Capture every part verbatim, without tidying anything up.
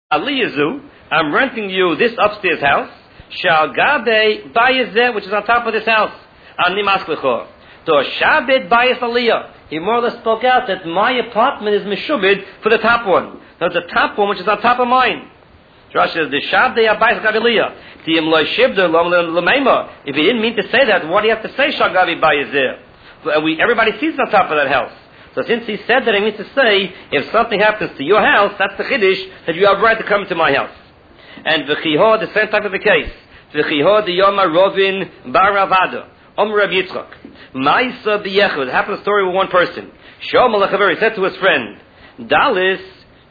Aliyazu, I'm renting you this upstairs house. Shal gabe bayezeh, which is on top of this house. Ani masklecho. To shabed bayez aliyah. He more or less spoke out that my apartment is meshubed for the top one. Now the top one, which is on top of mine. Rashi says the shabed bayez gabiliyah. Tiyim lo shibda lo lemeima. If he didn't mean to say that, what do you have to say? Shal gabe bayezeh. We everybody sees on top of that house. So since he said that, he means to say, if something happens to your house, that's the chiddush, that you have right to come to my house. And v'chiho, the same type of a case. V'chiho the yoma rovin bar avada. Om Reb Yitzchak. Ma'isa b'yechud. It happened a story with one person. Shom alachaver, he said to his friend, Dalis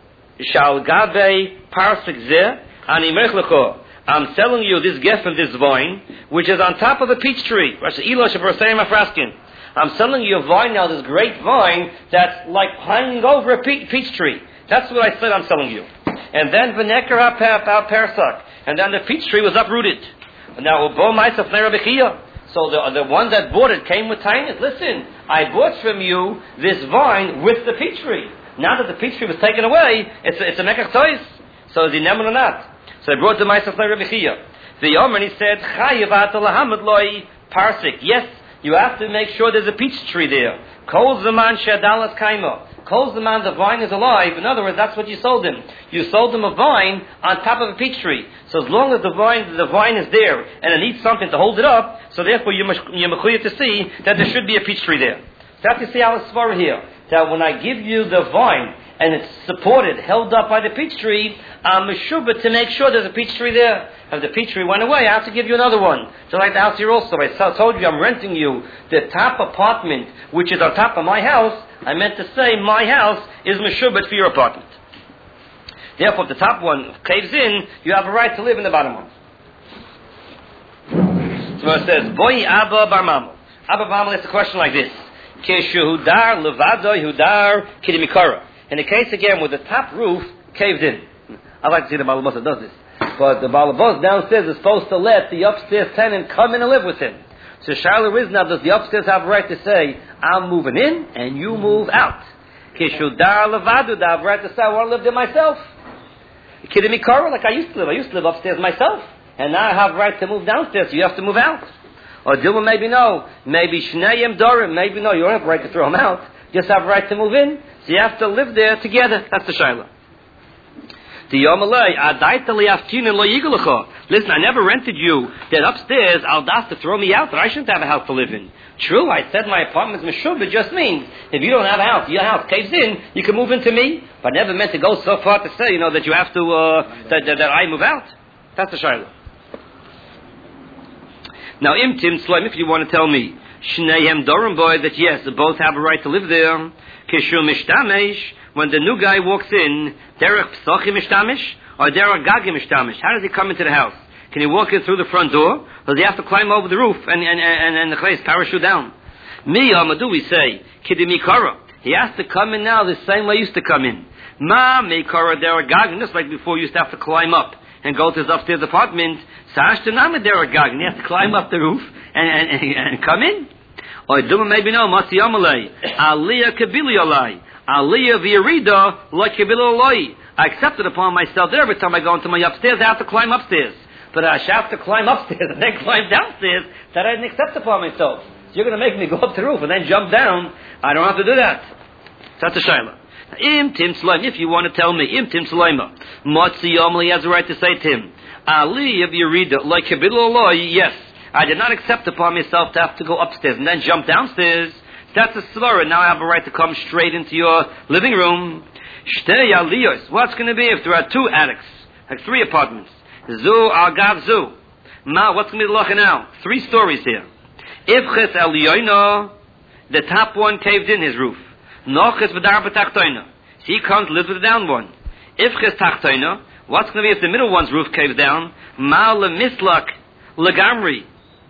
shal gabe parsik zeh ani mechlecho. I'm selling you this geffen, this vine, which is on top of a peach tree. Rashi Elo shebrasayim afraskin. I'm selling you a vine now, this great vine that's like hanging over a pe- peach tree. That's what I said I'm selling you. And then v'neker ha'persak, persak, and then the peach tree was uprooted. Now bo ma'aseh fnei Rabbi Chiya. So the the one that bought it came with tainis. Listen, I bought from you this vine with the peach tree. Now that the peach tree was taken away, it's a, it's a mekach tois. So is he nemun or not? So I brought the ma'aseh fnei Rabbi Chiya. The Yomer, he said, chayiv ata lahamad loi parsik. Yes. You have to make sure there's a peach tree there. Kol zaman shedalas kaima. Kol zaman, the vine is alive. In other words, that's what you sold him. You sold him a vine on top of a peach tree. So as long as the vine, the vine is there and it needs something to hold it up, so therefore you're mechuyev to see that there should be a peach tree there. So that's to see our svara here. That when I give you the vine and it's supported, held up by the peach tree, I'm meshubah to make sure there's a peach tree there. If the peach tree went away, I have to give you another one. Just like the house here also. I told you I'm renting you the top apartment, which is on top of my house. I meant to say my house is meshubah for your apartment. Therefore, if the top one caves in, you have a right to live in the bottom one. So it says, Boy Abba Bar Mamel. Abba Bar Mamel asks a question like this. Keshehudar levado Yehudar kidimikara. In the case again where the top roof caved in. I'd like to see the Baal that does this. But the Baal downstairs is supposed to let the upstairs tenant come in and live with him. So Shiloh is now, does the upstairs have a right to say, I'm moving in and you move out? Keshudar levado, I have a right to say, I want to live there myself. Kidimikara, like I used to live. I used to live upstairs myself. And now I have a right to move downstairs, so you have to move out. Or Dilma, maybe no. Maybe Shnayim Dorim, maybe no. You don't have a right to throw them out. You just have a right to move in. So you have to live there together. That's the Shiloh. Listen, I never rented you that upstairs I'll das to throw me out, that I shouldn't have a house to live in. True, I said my apartment's meshub, it just means if you don't have a house, your house caves in, you can move into me. But I never meant to go so far to say, you know, that you have to, uh, that, that, that I move out. That's the Shiloh. Now, Im Tim Slime, if you want to tell me, Shneihem Dorim boy, that yes, they both have a right to live there. Kishu Mishtamesh, when the new guy walks in, Derech Psochi Mishtamesh, or Derech Gagi Mishtamesh. How does he come into the house? Can he walk in through the front door, or does he have to climb over the roof and and and, and the place parachute down? Mi Amadu, we say, Kidimi Kara. He has to come in now the same way he used to come in. Ma Meikara Derech Gagi, just like before, he used to have to climb up and go to his upstairs apartment. Sashtanama Derech Gagi, he has to climb up the roof and and, and, and come in. Or Duma maybe no, Masi Amalei, Aliyah Kabili Alai, Aliyah Virida, like Kabili Alai. I accept it upon myself that every time I go into my upstairs, I have to climb upstairs. But I have to climb upstairs and then climb downstairs, that I didn't accept upon myself. So you're going to make me go up the roof and then jump down. I don't have to do that. That's a Shaila. Im Tim Sulaima, if you want to tell me, Im Tim Sulaima, Motzi Yomli has a right to say to him, Aliyah Virida, like Kabili Alai, yes. I did not accept upon myself to have to go upstairs and then jump downstairs. That's a svara. Now I have a right to come straight into your living room. Shtei aliyos. What's going to be if there are two attics, like three apartments? Zu agav zu. Ma, what's going to be the lacha now? Three stories here. Ifches aliyono, the top one caved in his roof. Noches v'dar b'tachtoina. So he comes, lives with the down one. Ifches tachtoina. What's going to be if the middle one's roof caves down? Ma lemislak legamri.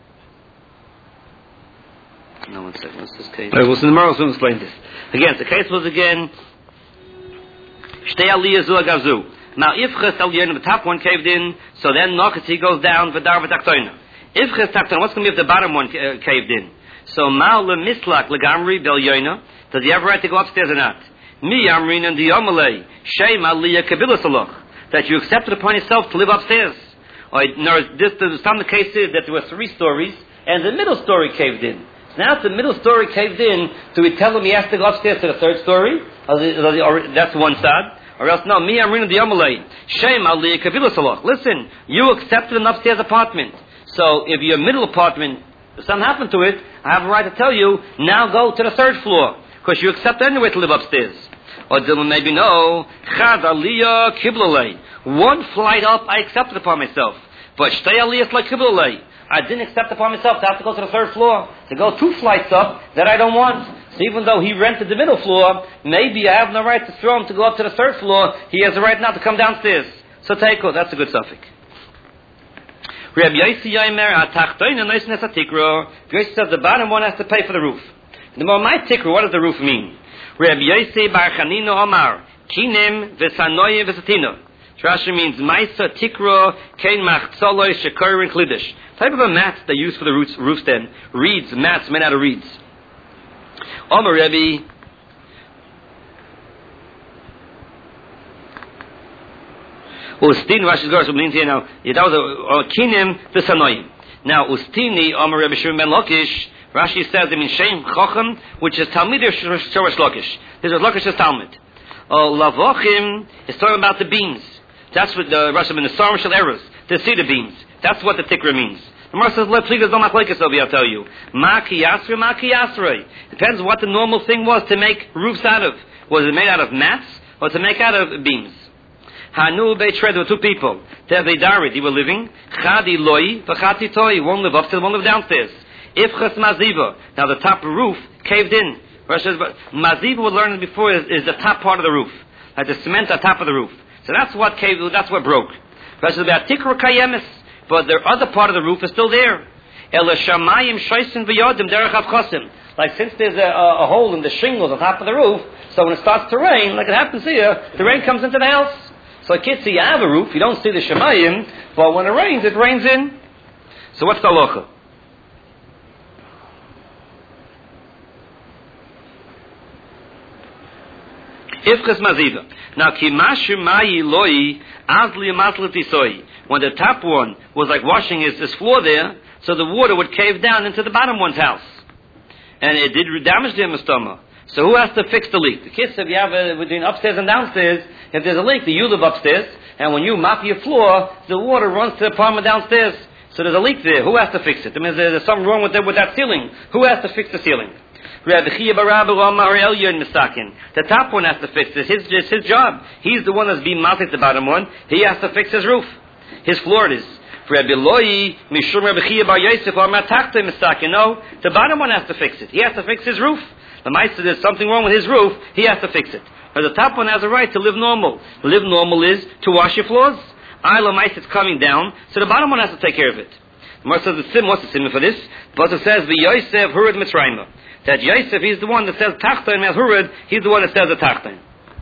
No, one second. What's this case? Right, we'll see tomorrow. We'll explain this. Again, the case was again. Shtei aliyah zu agav. Now, if ches aliyah, the top one caved in, so then noches he goes down v'dar v'tachtoina. If ches tachtoina, what's going to be if the bottom one uh, caved in? So mal lemislak legamri bel yoina. Does he have a right to go upstairs or not? Mi amrin and the yomalei sheim aliyah kabila saloch. that you accepted upon yourself to live upstairs. Or, no, this, the, some of the case is that there were three stories, and the middle story caved in. So now if the middle story caved in, do we tell him he has to go upstairs to the third story? Or, or, or, that's one side. Or else, no, me, I'm reading the Amalei. Shem, Ali, Kavilah Salach. Listen, you accepted an upstairs apartment. So if your middle apartment, if something happened to it, I have a right to tell you, now go to the third floor. Because you accept anyway to live upstairs. Or maybe no, Chad Aliyah Kiblalei. One flight up, I accepted upon myself. But Shtei Aliyah like Kiblalei. I didn't accept upon myself to have to go to the third floor. To go two flights up that I don't want. So even though he rented the middle floor, maybe I have no right to throw him to go up to the third floor. He has the right now to come downstairs. So Teiko, that's a good suffix. Rabbi Yossi Yomer Atachtoin and Noisnes Atikro. Yossi says the bottom one has to pay for the roof. The more my tikro, what does the roof mean? Rabbi Yossi Bar Chanino Omar Kinim Vesanoye Vesatino. Rashi means Maisa Tikro Kein Machzoloi Shekor and Klidish. Type of a mat they use for the roof, roof stand. Reeds, mats made out of reeds. Omar Rebbe, Ustin Rashi's Gars means here now. That was a Kinim Vesanoyim. Now Ustini Omar Rebbe Shimon Ben Lakish. Rashi says it means Shem Chochem, which is Talmid or Shorish Lakish. This is Lakish's Talmud. Oh, Lavochim is talking about the beams. That's what the Rashi means. The Sarm Shel Eros, the cedar beams. That's what the Tikra means. The Mar says, "Please don't make over." I'll tell you. Ma kiyasrei, ma kiyasrei. Depends what the normal thing was to make roofs out of. Was it made out of mats or to make out of beams? Hanu beitred were two people. They died. They were living. Chadi loi, v'chati toi. One live upstairs, one live downstairs. Ifchas maziva. Now the top roof caved in. Maziva, we learned before, is, is the top part of the roof, like the cement on top of the roof. So that's what caved. That's what broke. But the other part of the roof is still there. Like since there's a, a, a hole in the shingles on top of the roof, so when it starts to rain, like it happens here, the rain comes into the house. So a kid see you have a roof, you don't see the shamayim, but when it rains, it rains in. So what's the halacha? Ifchas maziva. Now, kimashu mayi loi azli matlatisoi. When the top one was like washing his, his floor there, so the water would cave down into the bottom one's house, and it did damage to him stomach. So who has to fix the leak? The kids, if you have a, between upstairs and downstairs, if there's a leak, you live upstairs, and when you mop your floor, the water runs to the apartment downstairs. So there's a leak there. Who has to fix it? I mean, there's something wrong with that, with that ceiling. Who has to fix the ceiling? The top one has to fix it. His, it's his job. He's the one that's being mounted the bottom one. He has to fix his roof. His floor it is. No, the bottom one has to fix it. He has to fix his roof. The Meister, there's something wrong with his roof, he has to fix it. But the top one has a right to live normal. Live normal is to wash your floors. Isla Meister, it's coming down, so the bottom one has to take care of it. The Meister says the sim, what's the sim for this? But it says, V'Yosef Hurad Mitzrayim. That Yosef, he's the one that says Tachton, as Hurad, he's the one that says the Tachton.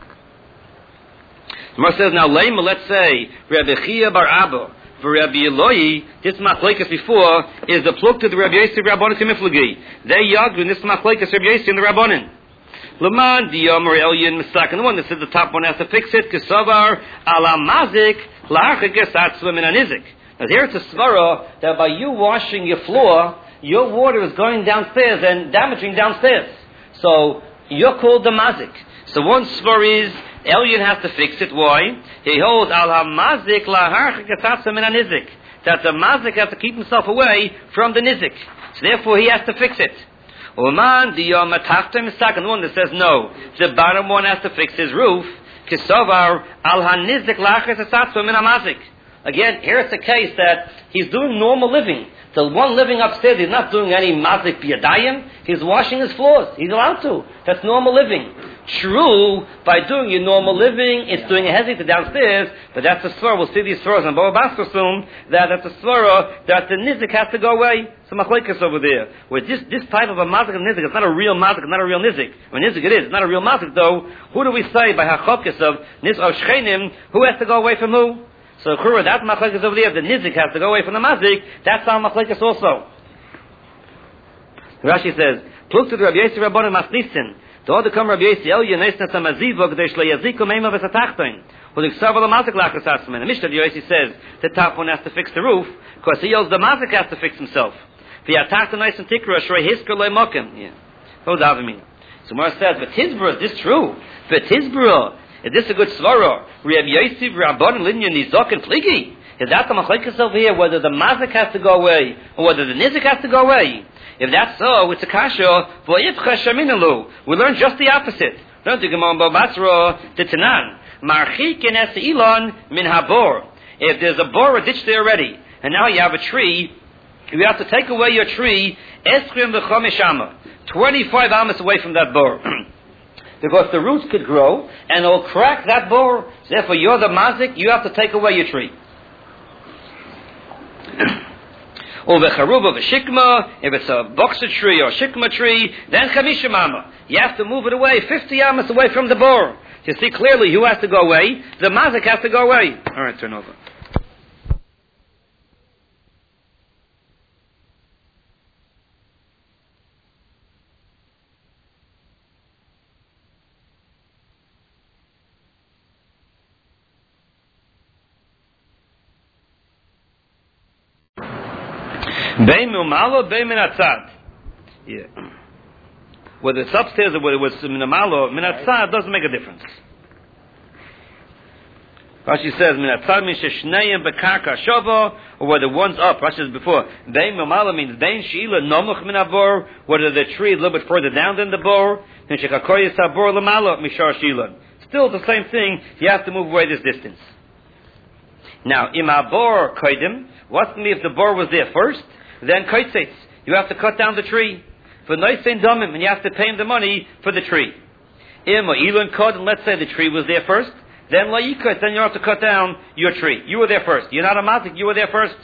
The Meister says, now Leima, let's say, Rabbi Chia Bar Abba, for Rabbi Eloi, this machlekes before is the plug to the Rabbi Yosef Rabbanon Kimiflagi. They yagru in this machlekes Rabbi Yosef and the Rabbanon. Laman diyam or Elyon Misakin, the one that says the top one has to fix it. Kesavar ala mazik la'achik esatzva min anizik. Now here it's a svara that by you washing your floor, your water is going downstairs and damaging downstairs. So you're called the mazik. So one svara is Elyon has to fix it. Why? He holds al hamazik laharchik esatzva min anizik. That the mazik has to keep himself away from the nizik. So therefore he has to fix it. Oman the matachtem is second one that says no. The bottom one has to fix his roof. Kisovar al hanizik lachas esatzva min hamazik. Again, here it's a case that he's doing normal living. The one living upstairs, he's not doing any mazik biyadayim. He's washing his floors. He's allowed to. That's normal living. True, by doing your normal living, it's doing a hezit to downstairs, but that's a svara. We'll see these svaras on Baba Basra soon, that that's a svara, that the nizik has to go away. Some machlekes over there. With this, this type of a mazik of nizik, it's not a real mazik, it's not a real nizik. When nizik it is, it's not a real mazik though. Who do we say by hachokes of nizik of shchenim, who has to go away from who? So Kura, that machlekes over there, the nizik has to go away from the mazik, that's our machlekes also. Rashi says, Pluk to the Rabbi Yosef Rabbanon Masnisin. The other come Rabbi Yosef Elyon Nesnat Amaziva G'day Shlo Yaziku Meima V'Satachtoin. Well, the mazik lachas asman. The Mishnah Yosi says the top one has to fix the roof because he yells the mazik has to fix himself. The attack the nice and tikra shrei hisker loy mokim. Yeah. What does that mean? So Mar says, but Tizbra, is this true? But Tizbra, is this a good svara? Reb Yosef, Rabban, Linyan, Nizok, and Pligi. Is that the machlekes over here, whether the mazik has to go away, or whether the nizik has to go away? If that's so, it's a kasha, we learn just the opposite. Learn to Gemara Basra, the Tanan. Marchik in es ilon min habor. If there's a bor, a ditch there already, and now you have a tree, you have to take away your tree, eschrim v'chomish amma, twenty-five amas away from that bor. Because the roots could grow, and it'll crack that bor. So therefore, you're the mazik, you have to take away your tree. Or v'charuba v'shikma, if it's a boxer tree or shikma tree, then chamisha amma. You have to move it away, fifty amas away from the bor. You see clearly who has to go away. The mazik has to go away. All right, turn over. Bein Mumalo, Bein Minatzad. Yeah. Whether it's upstairs or whether it's Minamalo, Minatzad doesn't make a difference. Rashi says, Minatzad means Sheshneim Bekarka Shovo, or whether one's up. Rashi says before, Bein Mumalo means Bein Sheila Nomuch Minabor, whether the tree is a little bit further down than the bor, then Shekakoy Sabor Lamalo, Mishar Sheila. Still the same thing, you have to move away this distance. Now, Imabor Koidim, what's me if the bor was there first? Then kaitzetz, you have to cut down the tree. For noisein domim, and you have to pay him the money for the tree. Im or ilun kod, and let's say the tree was there first. Then la'ikot, then you have to cut down your tree. You were there first. You're not a mazik, you were there first.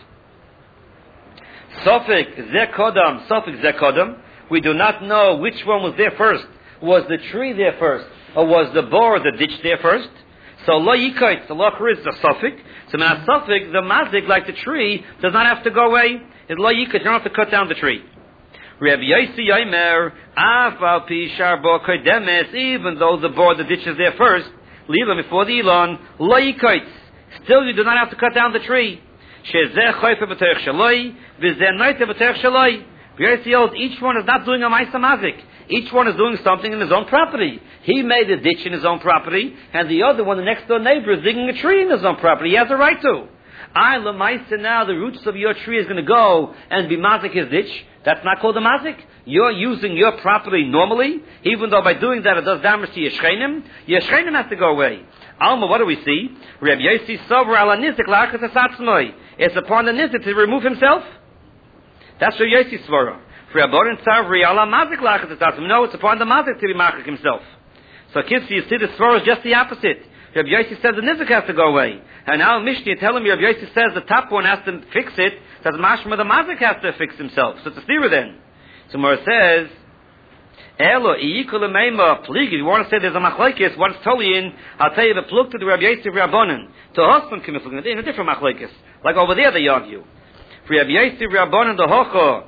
Sofik zeh kodam, sofik zeh kodam. We do not know which one was there first. Was the tree there first, or was the bor, the ditch there first? So la'ikot, the locher is the sofik. So now sofik, the mazik, like the tree, does not have to go away. It's lo yikot, you don't have to cut down the tree. Rabbi Yosi Yomer, af al pi shar bo kodemes, even though the bor, the ditch is there first, leave them before the elon, lo yikot. Still, you do not have to cut down the tree. Shezeh choyfe b'terech shaloi, v'zeh noite b'terech shaloi. Rabbi Yosi holds, each one is not doing a ma'isa mazik. Each one is doing something in his own property. He made a ditch in his own property, and the other one, the next door neighbor, is digging a tree in his own property. He has a right to. I, Lamaisa, now the roots of your tree is going to go and be mazik his ditch. That's not called a mazik. You're using your property normally, even though by doing that it does damage to your shchenim. Your shchenim has to go away. Alma, what do we see? Rabbi Yosi Sover ala nizik la'achas asatzmoi. It's upon the nizik to remove himself. That's Rabbi Yosi Svara. For Rabbi Tzavri ala mazik la'achas asatzmoi. No, it's upon the mazik to be mazik himself. So kids, you see the Svara is just the opposite. Rabbi Yosi says the nizik has to go away. And now Mishnah telling me Rabbi Yosi says the top one has to fix it. Says mashma the mazik has to fix himself. So it's a stira then. So Mora says, Elo iyikul meima pligi. You want to say there's a machlekes? What's tolien? I'll tell you the plug to the Rabbi Yosi Rabbanan to husband kimiflugin in a different machlekes. Like over there they argue. For Rabbi Yosi Rabbanan the hocho.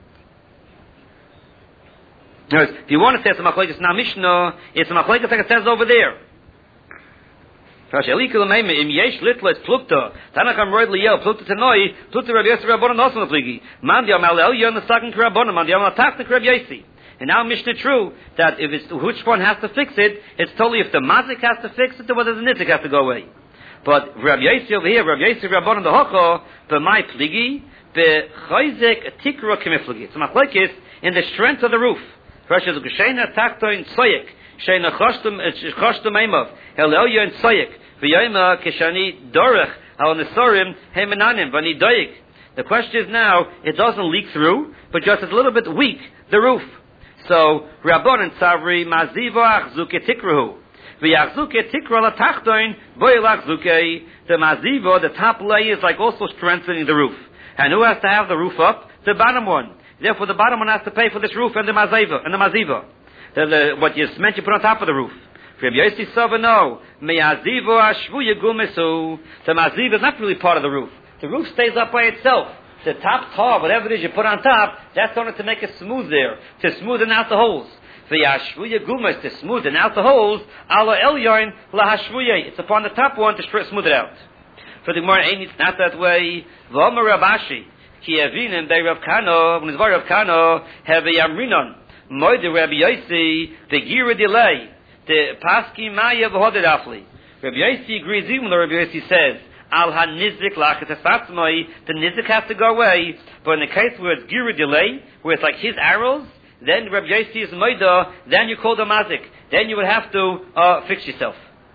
If you want to say it's a machlekes now Mishnah, it's a machlekes like it says over there. Rashi alikul meima im yesh litlet plukta. Tanakam roid liyel plukta tenoi plukta Rabbi Yosi Rabbanan also the pligi. Man di amal el yon the second Rabbanan man di amal tak the Rabbi Yosi. And now Mishnah true that if it's which one has to fix it, it's totally if the mazik has to fix it or whether the nitzik has to go away. But Rabbi Yosi over here, Rabbi Yosi Rabbanan the hocho b'mai pligi b'chayzek tikra kemifligi. It's a machlekes in the strength of the roof. Rashi is g'sheina taktoin tzoyek. Sheina chashtum chashtum eimav helelya and soyek v'yayma kishani dorech al nesorim hemenanim v'ani doyek. The question is now it doesn't leak through, but just it's a little bit weak the roof. So Rabbanan Savri mazivo achzuke tikrahu v'yachzuke tikra latachtoin voyelachzuke. The mazivo, the top layer, is like also strengthening the roof. And who has to have the roof up? The bottom one. Therefore, the bottom one has to pay for this roof and the mazivo and the mazivo. The, the, what you meant you put on top of the roof. Rabbi Yosi Sova no. Me'azivo ashvu yegumesu. The maziv is not really part of the roof. The roof stays up by itself. The top tar, whatever it is you put on top, that's only to make it smooth there, to smoothen out the holes. V'yashvuya gumas to smoothen out the holes. Ala elyon lahashvuya. It's upon the top one to smooth it out. For the Gemara, it's not that way. V'omer Rav Ashi ki avinim bei Rav Kano when it's Rav Kano have a yamrinon moide Rabbi Yossi the gira delay the paski maya v'hoded afli. Rabbi Yossi agrees even though Rabbi Yossi says al hanizik lachet asatzmai the nizik has to go away. But in the case where it's gira delay, where it's like his arrows, then Rabbi Yossi is moida, then you call the mazik. Then you would have to uh, fix yourself.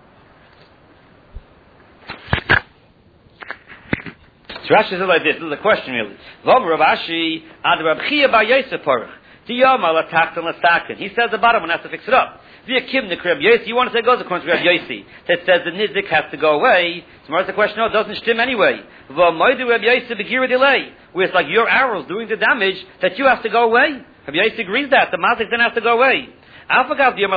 So Rashi says like this. This is a question really. V'om Rav Ashi ad Rab Chia bar Yosef parach. Diyama lataktan lastakin. He says the bottom one has to fix it up. Via kimnik Rab Yossi. You want to say it goes according to Rab Yossi that says the nizik has to go away. So what's the question? No, it doesn't stim anyway. V'omoidu Rab Yossi begira delay. Where it's like your arrows doing the damage that you have to go away. Rab Yossi agrees that the mazik then has to go away. So we're not the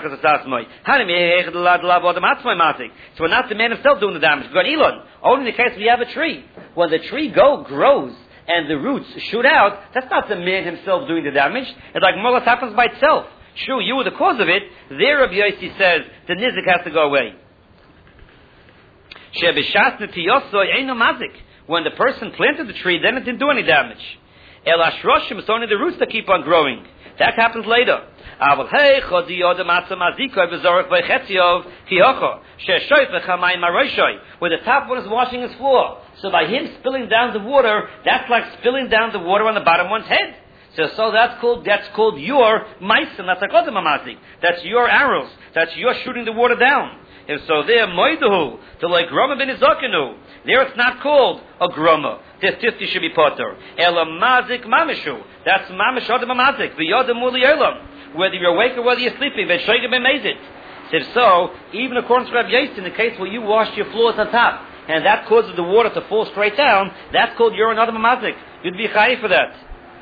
man himself doing the damage. Only in the case we have a tree. When the tree go grows and the roots shoot out, that's not the man himself doing the damage. It's like molas happens by itself. Sure, you were the cause of it. There Rabbi Yossi says the nizik has to go away. When the person planted the tree, then it didn't do any damage. El Ashroshim, it's only the roots that keep on growing. That happens later. Where the top one is washing his floor. So by him spilling down the water, that's like spilling down the water on the bottom one's head. So, so that's called that's called your meisim. That's like mazik. That's your arrows. That's your shooting the water down. And so there, moiduhu to like groma ben izakenu. There it's not called a groma. This fifty should be potter. Ela mazik mamishu. That's mamish adam mazik. V'yodem muli elam. Whether you're awake or whether you're sleeping, v'shoigim b'mezit. If so, even according to Rabbi Yossi, in the case where you washed your floors on top, and that causes the water to fall straight down, that's called urine adam mazik. You'd be chayi for that.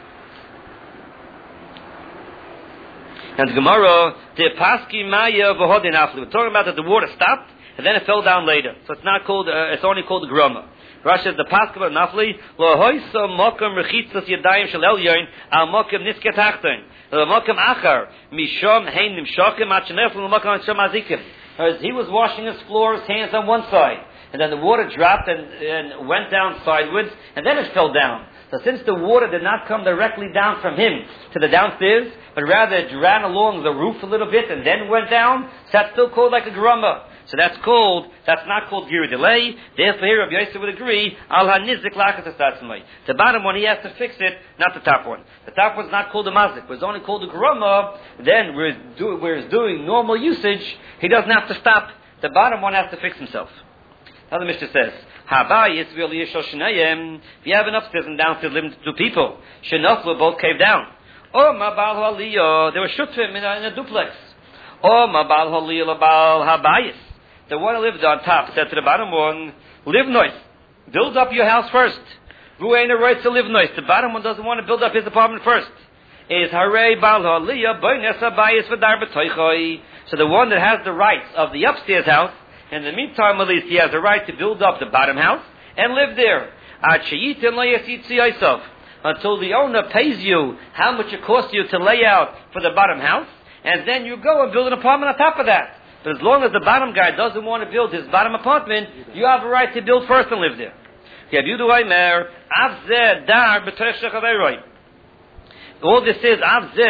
And the Gemara, the paski maya v'hodin afli. We're talking about that the water stopped and then it fell down later. So it's not called. Uh, it's only called the groma. Rashi says the paski nafli lo hoysa mokem rechitzas yadayim shel elyon al mokem nisket achton lo mokem achar mishom hein nimshokim at shenef lo mokem shom azikim. He was washing his floor, his hands on one side, and then the water dropped and, and went down sideways, and then it fell down. So since the water did not come directly down from him to the downstairs, but rather it ran along the roof a little bit and then went down, so that's still called like a groma. So that's called, that's not called gira delay. Therefore here Rabbi Yossi would agree, al hanizik lakas asatzmai. The bottom one he has to fix it, not the top one. The top one's not called a mazik, but it's only called a groma. Then where it's, do, where it's doing normal usage, he doesn't have to stop. The bottom one has to fix himself. Now the Mishnah says, Habayis v'yishol shnayim. If you have an upstairs and downstairs living two people, shenoflu both caved down. Oh, ma bal haliyah. They were shutfim in a, in a duplex. Oh, ma bal haliyah bal habayis. The one who lived on top said to the bottom one, live nice. Build up your house first. Who ain't a right to live nice? The bottom one doesn't want to build up his apartment first. Is haray bal haliyah boines habayis v'dar b'toichoi. So the one that has the rights of the upstairs house, in the meantime, at least, he has the right to build up the bottom house and live there. Until the owner pays you how much it costs you to lay out for the bottom house, and then you go and build an apartment on top of that. But as long as the bottom guy doesn't want to build his bottom apartment, you have a right to build first and live there. All this is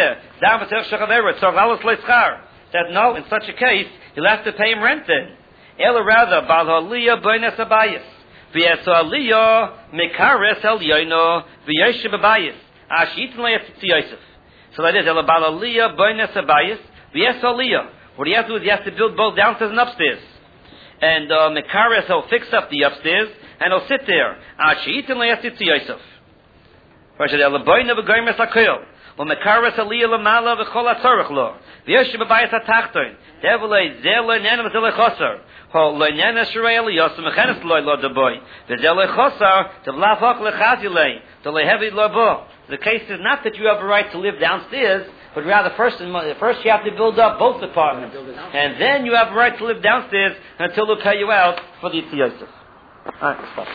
that no, in such a case, you'll have to pay him rent then. Ela rather, bal haliyah boines habayis. V'yeso aliyah mekares el yoino v'yeshe b'bayis. Ashit le'yetzi Yosef. So that is, ela bal haliyah boines habayis v'yeso aliyah. What he has to do is he has to build both downstairs and upstairs. And uh, mekares, he'll fix up the upstairs and he'll sit there. Ashit le'yetzi Yosef. First, ela boine v'goymes hakoil. V'mekares aliyah l'mala v'chol hatzorach lo. V'yeshe b'bayis hatachton. Devolei zelo nenem zelo chosar. Ho loinena shreili yosem mechanes loy lo deboy. V'zelo chosar tevlafok lechazilei. Telehevi lobo. The case is not that you have a right to live downstairs, but rather first, first you have to build up both apartments, and then you have a right to live downstairs until they'll pay you out for the Yitzi Yosef. All right, stop.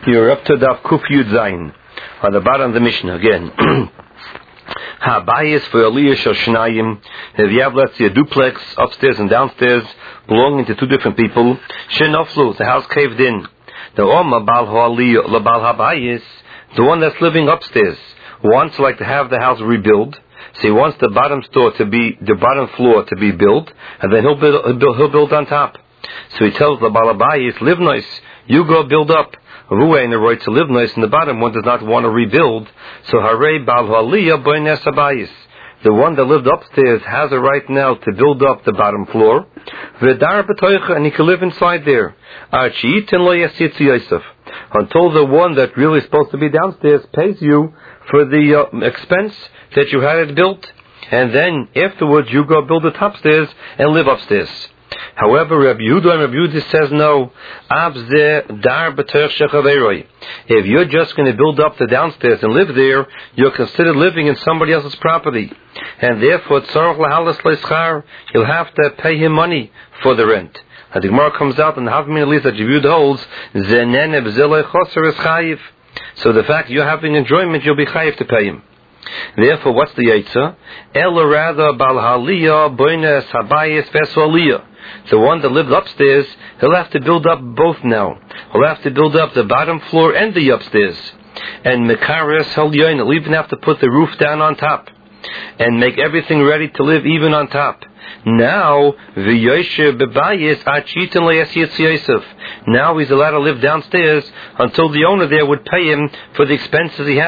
You're up to Daf Kuf Yud Zayin, on the bottom of the Mishnah again. Habayis for Aliyah Shel Shnayim. If you have, let's say, a duplex upstairs and downstairs belonging to two different people, Shenoflu, the house caved in. The Oma Bal Ha'aliyah Labal Habayis, the one that's living upstairs, wants like to have the house rebuilt. So he wants the bottom floor to be the bottom floor to be built, and then he'll build he'll build, he'll build on top. So he tells the Bal Habayis, live nice, you go build up. Ruay in the right to live nice in the bottom one does not want to rebuild. So Harei Bal Ha'aliyah Boines Habayis. The one that lived upstairs has a right now to build up the bottom floor. V'dar b'toicha, and he can live inside there. Archiitin lo yasitzi Yosef. Until the one that really is supposed to be downstairs pays you for the uh, expense that you had it built. And then afterwards you go build it upstairs and live upstairs. However, Rabbi Yehuda and Rabbi Yehuda says no. If you're just going to build up the downstairs and live there, you're considered living in somebody else's property, and therefore you'll have to pay him money for the rent. And the Gemara comes out and half minute that Rabbi Yehuda holds. So the fact you're having enjoyment, you'll be chayiv to pay him. Therefore, what's the Yitzah? Ela rather Bal Ha'aliyah Boines Habayis Vesu Aliyah. The one that lived upstairs, he'll have to build up both now. He'll have to build up the bottom floor and the upstairs. And Mekares Halyoin, he'll even have to put the roof down on top. And make everything ready to live even on top. Now, V'yoshe Bebayis Achitin Le'yasiyatz Yosef. Now he's allowed to live downstairs until the owner there would pay him for the expenses he had.